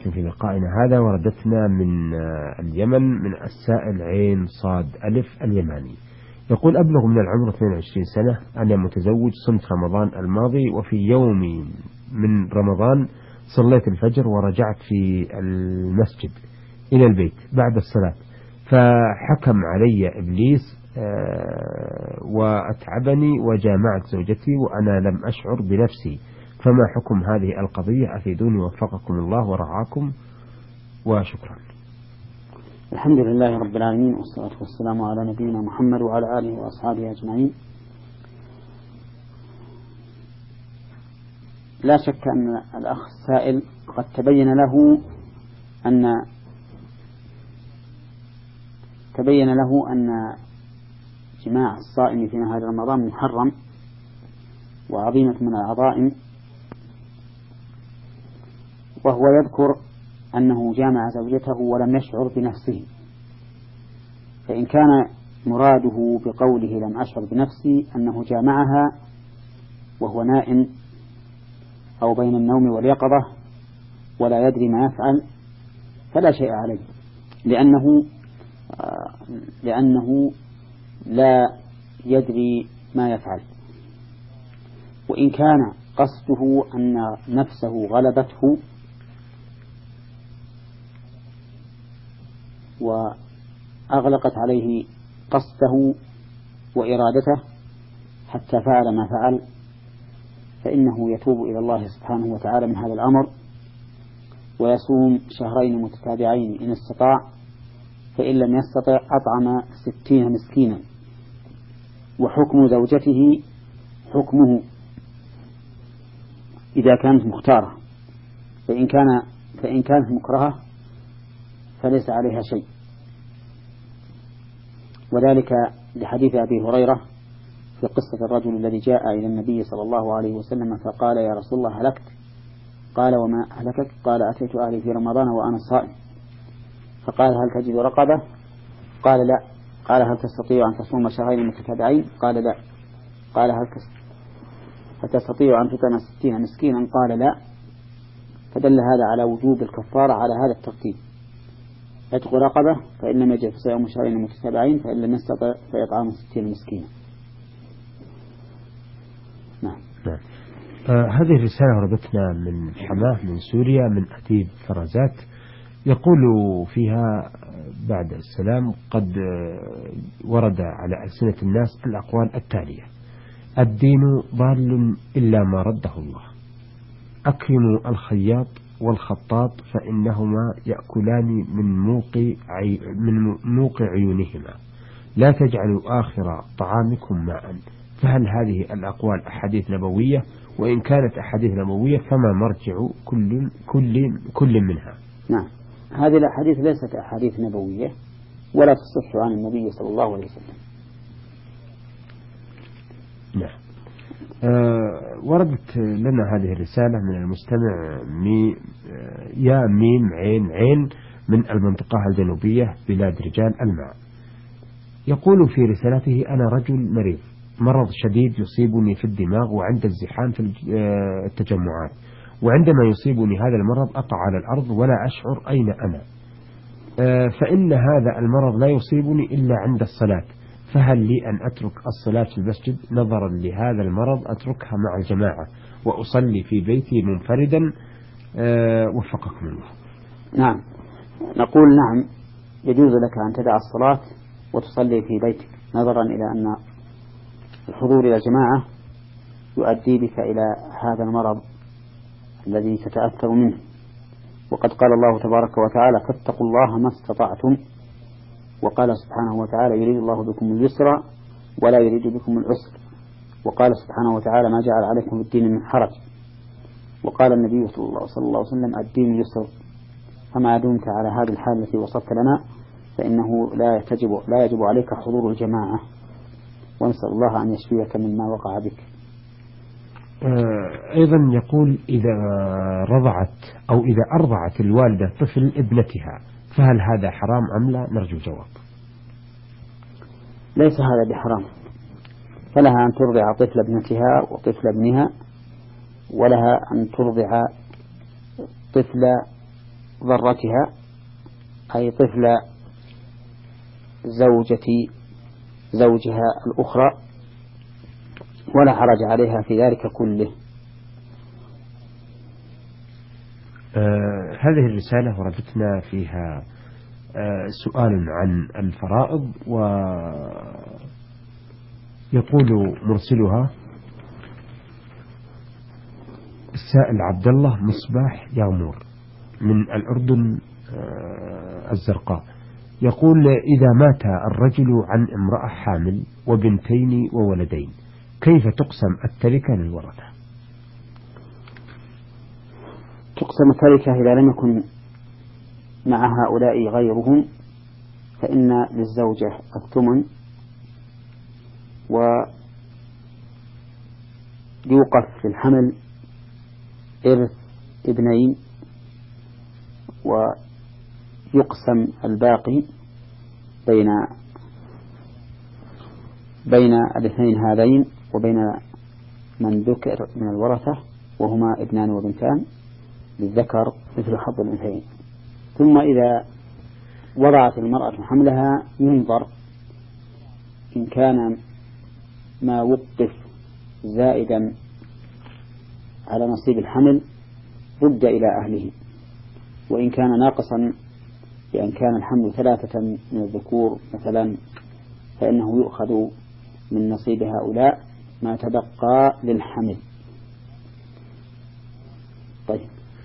في لقائنا هذا. وردتنا من اليمن من السائل عين صاد ألف اليماني. يقول: أبلغ من العمر 22 سنة، أنا متزوج، صمت رمضان الماضي، وفي يوم من رمضان صليت الفجر ورجعت في المسجد إلى البيت بعد الصلاة، فحكم علي إبليس وأتعبني وجامعت زوجتي وأنا لم أشعر بنفسي، فما حكم هذه القضية؟ أفيدوني وفقكم الله ورعاكم، وشكرا. الحمد لله رب العالمين، والصلاة والسلام على نبينا محمد وعلى آله وأصحابه أجمعين. لا شك أن الأخ السائل قد تبين له أن جماع الصائم في نهار رمضان محرم وعظيمة من العظائم، وهو يذكر أنه جامع زوجته ولم يشعر بنفسه. فإن كان مراده بقوله لم أشعر بنفسي أنه جامعها وهو نائم أو بين النوم واليقظة ولا يدري ما يفعل، فلا شيء عليه، لأنه لا يدري ما يفعل. وإن كان قصده أن نفسه غلبته وأغلقت عليه قصده وإرادته حتى فعل ما فعل، فإنه يتوب إلى الله سبحانه وتعالى من هذا الأمر، ويصوم شهرين متتابعين إن استطاع، فإن لم يستطع أطعم 60 مسكينا. وحكم زوجته حكمه إذا كانت مختارة، فإن كانت مكرهة فليس عليها شيء، وذلك لحديث أبي هريرة في قصة الرجل الذي جاء إلى النبي صلى الله عليه وسلم فقال: يا رسول الله هلكت. قال: وما أهلكك؟ قال: أتيت أهلي في رمضان وأنا صائم. فقال: هل تجد رقبة؟ قال: لا. قال: هل تستطيع أن تصوم شهرين متتابعين؟ قال: لا. قال: هل تستطيع أن تطعم 60 مسكينا؟ قال: لا. فدل هذا على وجوب الكفارة على هذا الترتيب: عتق رقبة، فإن لم يجد فصيام شهرين متتابعين، فإن لم يستطع فإطعام 60 مسكينا. نعم. هذه الرسالة وردتنا من حماه من سوريا من أديب فرزات، يقول فيها بعد السلام: قد ورد على ألسنة الناس الأقوال التالية: الدين ضال إلا ما رده الله، أكرموا الخياط والخطاط فإنهما يأكلان من موق عيونهما، لا تجعلوا آخر طعامكم ماء. فهل هذه الأقوال أحاديث نبوية؟ وإن كانت أحاديث نبوية فما مرجع كل منها؟ نعم، هذه الأحاديث ليست أحاديث نبوية ولا تصح عن النبي صلى الله عليه وسلم. نعم. وردت لنا هذه الرسالة من المستمع يا ميم عين عين من المنطقة الجنوبية بلاد رجال الماء. يقول في رسالته: أنا رجل مريض، مرض شديد يصيبني في الدماغ وعند الزحام في التجمعات، وعندما يصيبني هذا المرض أقع على الأرض ولا أشعر أين أنا، فإن هذا المرض لا يصيبني إلا عند الصلاة، فهل لي أن أترك الصلاة في المسجد نظرا لهذا المرض؟ أتركها مع الجماعة وأصلي في بيتي منفردا، وفقكم الله. نعم، نقول نعم، يجوز لك أن تدع الصلاة وتصلي في بيتك، نظرا إلى أن الحضور إلى الجماعة يؤدي بك إلى هذا المرض الذي تتأثر منه. وقد قال الله تبارك وتعالى: فاتقوا الله ما استطعتم. وقال سبحانه وتعالى: يريد الله بكم اليسر ولا يريد بكم العسر. وقال سبحانه وتعالى: ما جعل عليكم في الدين من حرج. وقال النبي صلى الله عليه وسلم: الدين يسر. فما دمت على هذه الحالة التي وصفت لنا فإنه لا يجب عليك حضور الجماعة، ونسأل الله أن يشفيك مما وقع بك. أيضا يقول: إذا رضعت أو إذا أرضعت الوالدة طفل ابنتها فهل هذا حرام أم لا؟ نرجو جواب. ليس هذا بحرام، فلها أن ترضع طفل ابنتها وطفل ابنها، ولها أن ترضع طفل ضرتها أي طفل زوجها الأخرى، ولا حرج عليها في ذلك كله. هذه الرسالة وردتنا فيها سؤال عن الفرائض، ويقول مرسلها السائل عبد الله مصباح يامور من الأردن الزرقاء، يقول: إذا مات الرجل عن امرأة حامل وبنتين وولدين كيف تقسم التركة للورثة؟ تقسم التركة إذا لم يكن مع هؤلاء غيرهم، فإن للزوجة الثمن، ويوقف في الحمل إرث ابنين، ويقسم الباقي بين الاثنين هذين وبين من ذكر من الورثة، وهما ابنان وبنتان، للذكر مثل حظ الأنثيين. ثم إذا وضعت المرأة حملها ينظر إن كان ما وقف زائدا على نصيب الحمل رد إلى أهله، وإن كان ناقصا بأن كان الحمل 3 من الذكور مثلا فإنه يؤخذ من نصيب هؤلاء ما تبقى للحمل. طيب.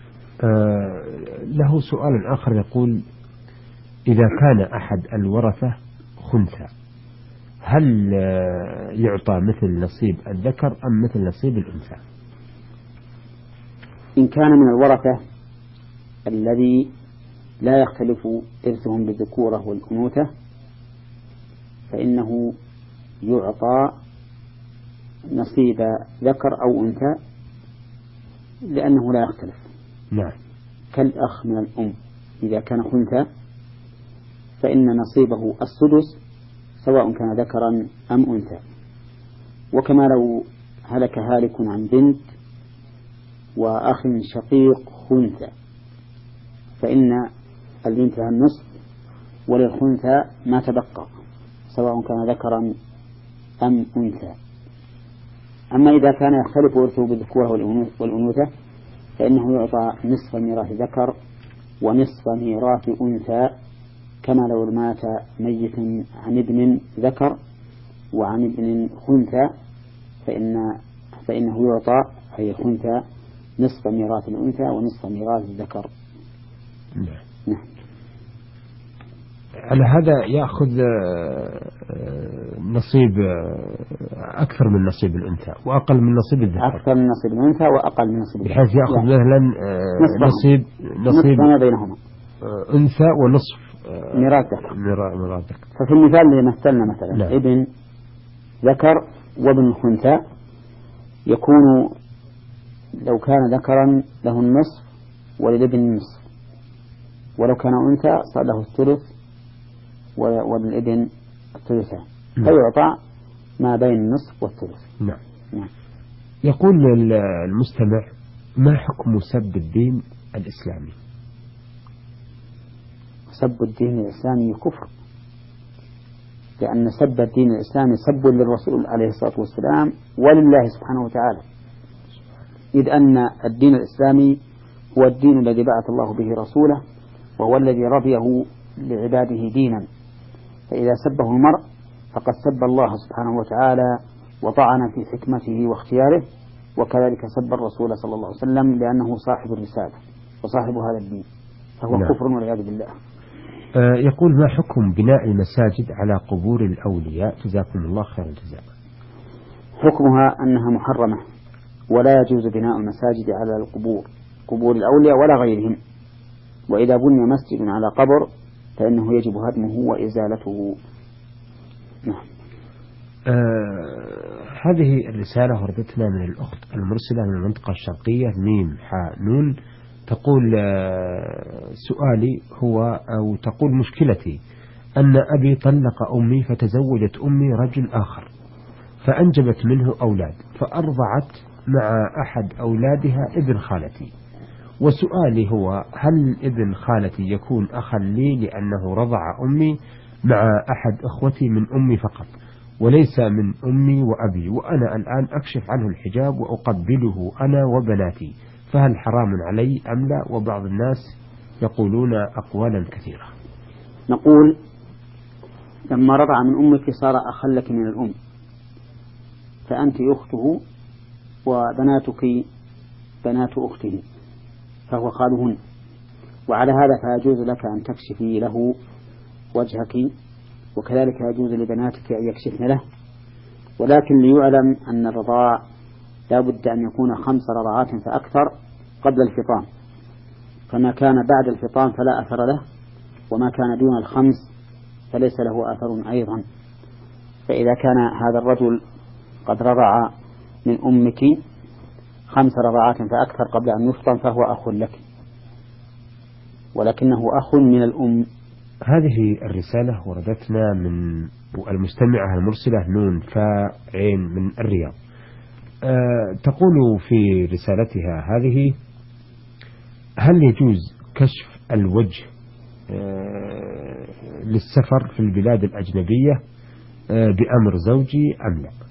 له سؤال آخر يقول: إذا كان أحد الورثة خنثى هل يعطى مثل نصيب الذكر أم مثل نصيب الأنثى؟ إن كان من الورثة الذي لا يختلف إرثهم بالذكورة والأنوثة فإنه يعطى نصيب ذكر أو أنثى، لأنه لا يختلف. نعم. كالأخ من الأم إذا كان خنثى فإن نصيبه السدس سواء كان ذكرا أم أنثى. وكما لو هلك هالك عن بنت وأخ شقيق خنثى فإن البنت لها النصف وللخنثى ما تبقى سواء كان ذكرا أم أنثى. أما إذا كان يختلف ورثه بالذكورة والأنوثة فإنه يعطى نصف ميراث ذكر ونصف ميراث أنثى، كما لو مات ميت عن ابن ذكر وعن ابن خنثى فإنه يعطى أي الخنثى نصف ميراث الأنثى ونصف ميراث الذكر. نعم. على هذا يأخذ نصيب أكثر من نصيب الأنثى وأقل من نصيب الذكر. أكثر من نصيب الأنثى وأقل من نصيب الذكر، بحيث يأخذ مثلا نصيب ما بينهما أنثى ونصف ميراث ذكر. ففي المثال اللي مثلنا مثلا لا. ابن ذكر وابن خنثى يكون لو كان ذكرا له النصف وللابن النصف، ولو كان أنثى صار له الثلث وللابن الثلثان، فيعطى ما بين النصف والثلث. نعم. يقول المستمع: ما حكم سب الدين الإسلامي؟ سب الدين الإسلامي كفر، لأن سب الدين الإسلامي سب للرسول عليه الصلاة والسلام ولله سبحانه وتعالى، إذ أن الدين الإسلامي هو الدين الذي بعث الله به رسوله، وهو الذي رضيه لعباده دينا، فإذا سبه المرء فقد سب الله سبحانه وتعالى وطعن في حكمته واختياره، وكذلك سب الرسول صلى الله عليه وسلم لأنه صاحب الرسالة وصاحب هذا الدين، فهو كفر والعياذ بالله. يقول: ما حكم بناء المساجد على قبور الأولياء؟ جزاكم الله خير الجزاء. حكمها أنها محرمة، ولا يجوز بناء المساجد على قبور الأولياء ولا غيرهم، وإذا بني مسجد على قبر فإنه يجب هدمه وإزالته. نعم. هذه الرسالة وردتنا من الأخت المرسلة من المنطقة الشرقية ميم حاء نون، تقول: سؤالي هو أو تقول مشكلتي أن أبي طلق أمي فتزوجت أمي رجل آخر فأنجبت منه أولاد، فأرضعت مع أحد أولادها ابن خالتي، وسؤالي هو: هل ابن خالتي يكون أخا لي لأنه رضع أمي مع أحد أخوتي من أمي فقط، وليس من أمي وأبي، وأنا الآن أكشف عنه الحجاب وأقبله أنا وبناتي، فهل حرام علي أم لا؟ وبعض الناس يقولون أقوالا كثيرة. نقول: لما رضع من أمك صار أخا لك من الأم، فأنت أخته وبناتك بنات أخته، فهو خالهن، وعلى هذا فيجوز لك أن تكشفي له وجهك، وكذلك يجوز لبناتك أن يكشفن له. ولكن ليعلم أن الرضاع لا بد أن يكون 5 رضعات فأكثر قبل الفطام، فما كان بعد الفطام فلا أثر له، وما كان دون 5 فليس له أثر أيضا. فإذا كان هذا الرجل قد رضع من أمك 5 رضعات فأكثر قبل أن يفطم فهو أخ لك، ولكنه أخ من الأم. هذه الرسالة وردتنا من المستمعة المرسلة نون فاعين من الرياض. تقول في رسالتها هذه: هل يجوز كشف الوجه للسفر في البلاد الأجنبية بأمر زوجي أم لا؟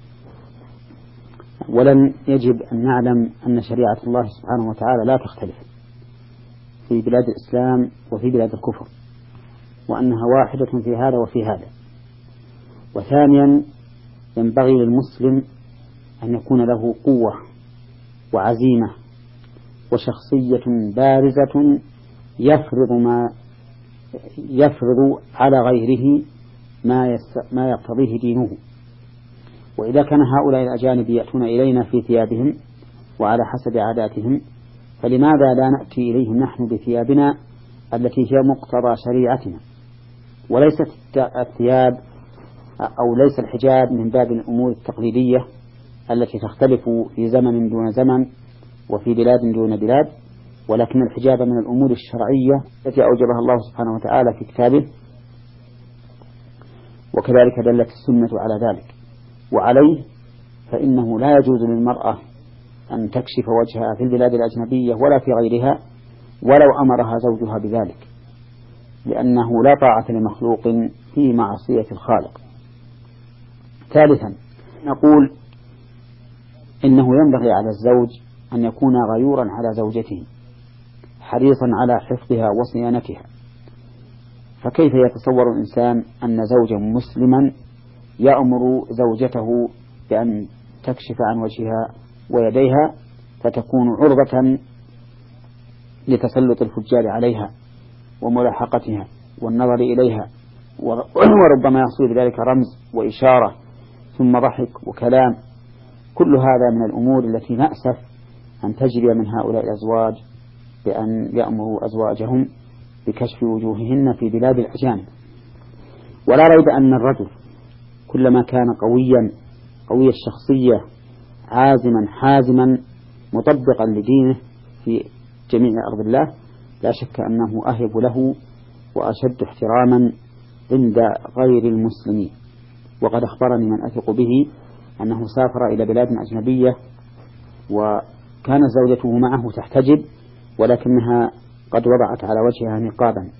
ولن يجب أن نعلم أن شريعة الله سبحانه وتعالى لا تختلف في بلاد الإسلام وفي بلاد الكفر، وأنها واحدة في هذا وفي هذا. وثانيا، ينبغي للمسلم أن يكون له قوة وعزيمة وشخصية بارزة يفرض على غيره ما يقتضيه دينه. وإذا كان هؤلاء الأجانب يأتون إلينا في ثيابهم وعلى حسب عاداتهم، فلماذا لا نأتي إليهم نحن بثيابنا التي هي مقتضى شريعتنا؟ وليست الثياب أو ليس الحجاب من باب الأمور التقليدية التي تختلف في زمن دون زمن وفي بلاد دون بلاد، ولكن الحجاب من الأمور الشرعية التي أوجبها الله سبحانه وتعالى في كتابه، وكذلك دلت السنة على ذلك. وعليه فإنه لا يجوز للمرأة أن تكشف وجهها في البلاد الأجنبية ولا في غيرها ولو أمرها زوجها بذلك، لأنه لا طاعة لمخلوق في معصية الخالق. ثالثا، نقول إنه ينبغي على الزوج أن يكون غيورا على زوجته حريصا على حفظها وصيانتها. فكيف يتصور الإنسان أن زوجا مسلما يأمر زوجته بأن تكشف عن وجهها ويديها فتكون عرضة لتسلط الفجار عليها وملاحقتها والنظر إليها، وربما يحصل بذلك رمز وإشارة ثم ضحك وكلام. كل هذا من الأمور التي نأسف أن تجري من هؤلاء الأزواج بأن يأمروا أزواجهم بكشف وجوههن في بلاد الأجانب. ولا ريب أن الرجل كلما كان قوي الشخصية عازما حازما مطبقا لدينه في جميع أرض الله، لا شك أنه أهب له وأشد احتراما عند غير المسلمين. وقد أخبرني من أثق به أنه سافر إلى بلاد أجنبية وكانت زوجته معه تحتجب، ولكنها قد وضعت على وجهها نقابا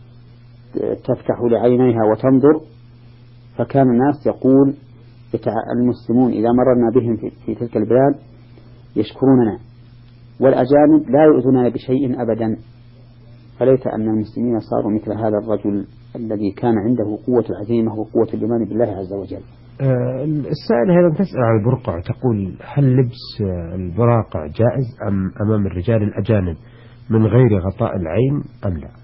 تفتح لعينيها وتنظر، فكان الناس يقول المسلمون إذا مررنا بهم في تلك البلاد يشكروننا، والأجانب لا يؤذوننا بشيء أبدا. فليت أن المسلمين صاروا مثل هذا الرجل الذي كان عنده قوة العزيمة وقوة الإيمان بالله عز وجل. السائل أيضا تسأل عن البرقع، تقول: هل لبس البراقع جائز أمام الرجال الأجانب من غير غطاء العين أم لا؟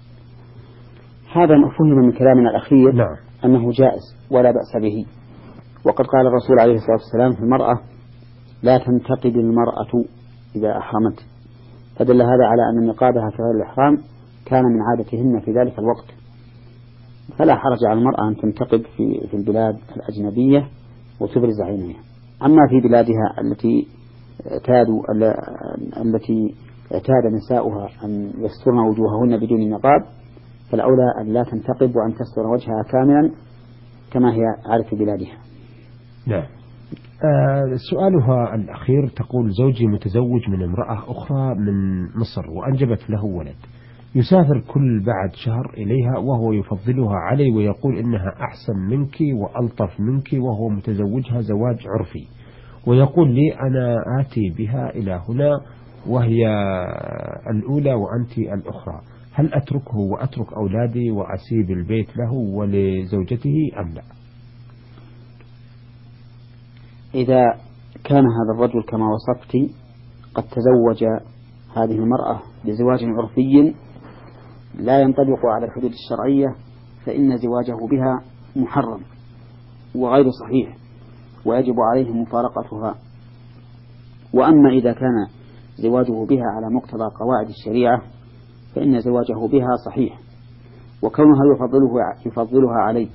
هذا مفهوم من كلامنا الأخير. نعم. أنه جائز ولا بأس به. وقد قال الرسول عليه الصلاة والسلام في المرأة: لا تنتقب المرأة إذا أحرمت، فدل هذا على أن نقابها في غير الإحرام كان من عادتهن في ذلك الوقت، فلا حرج على المرأة أن تنتقب في البلاد الأجنبية وتبرز عينيها. أما في بلادها التي اعتاد نساؤها أن يسترن وجوههن بدون نقاب، فالأولى أن لا تنتقب وأن تستر وجهها كاملا كما هي عادة بلادها. نعم. سؤالها الأخير تقول: زوجي متزوج من امرأة أخرى من مصر وأنجبت له ولد، يسافر كل بعد شهر إليها وهو يفضلها علي ويقول إنها أحسن منك وألطف منك، وهو متزوجها زواج عرفي، ويقول لي أنا آتي بها إلى هنا وهي الأولى وأنت الأخرى، هل أتركه وأترك أولادي وأسيب البيت له ولزوجته أم لا؟ إذا كان هذا الرجل كما وصفت قد تزوج هذه المرأة بزواج عرفي لا ينطبق على الحدود الشرعية، فإن زواجه بها محرم وغير صحيح ويجب عليه مفارقتها. وأما إذا كان زواجه بها على مقتضى قواعد الشريعة فإن زواجه بها صحيح، وكونها يفضلها عليك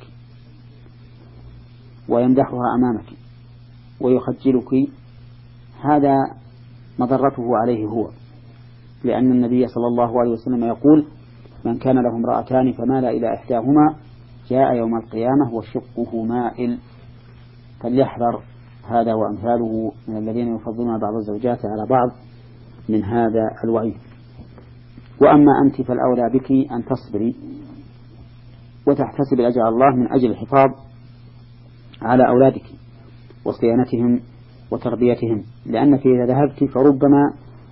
ويمدحها أمامك ويخجلك هذا مضرته عليه هو، لأن النبي صلى الله عليه وسلم يقول: من كان له امرأتان فمال إلى إحداهما جاء يوم القيامة وشقه مائل. فليحذر هذا وأمثاله من الذين يفضلون بعض الزوجات على بعض من هذا الوعيد. وأما أنت فالأولى بك أن تصبري وتحتسب أجر الله من أجل الحفاظ على أولادك وصيانتهم وتربيتهم، لأنك إذا ذهبت فربما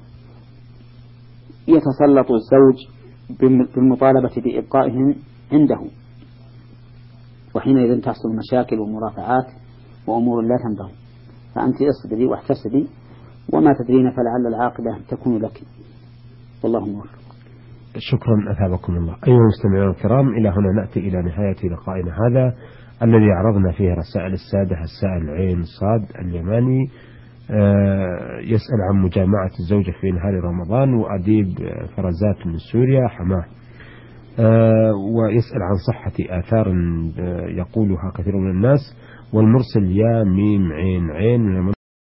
يتسلط الزوج بالمطالبة بإبقائهم عنده، وحينئذ تحصل مشاكل ومرافعات وأمور لا تنبغي. فأنت اصبري واحتسبي وما تدرين فلعل العاقبة تكون لك، والله موفق. شكرا أثابكم الله. أيها المستمعون الكرام، إلى هنا نأتي إلى نهاية لقائنا هذا الذي عرضنا فيه رسائل السادة. السائل عين صاد اليماني يسأل عن مجامعة الزوجة في نهار رمضان، وأديب فرزات من سوريا حماه ويسأل عن صحة آثار يقولها كثير من الناس، والمرسل يا ميم عين عين من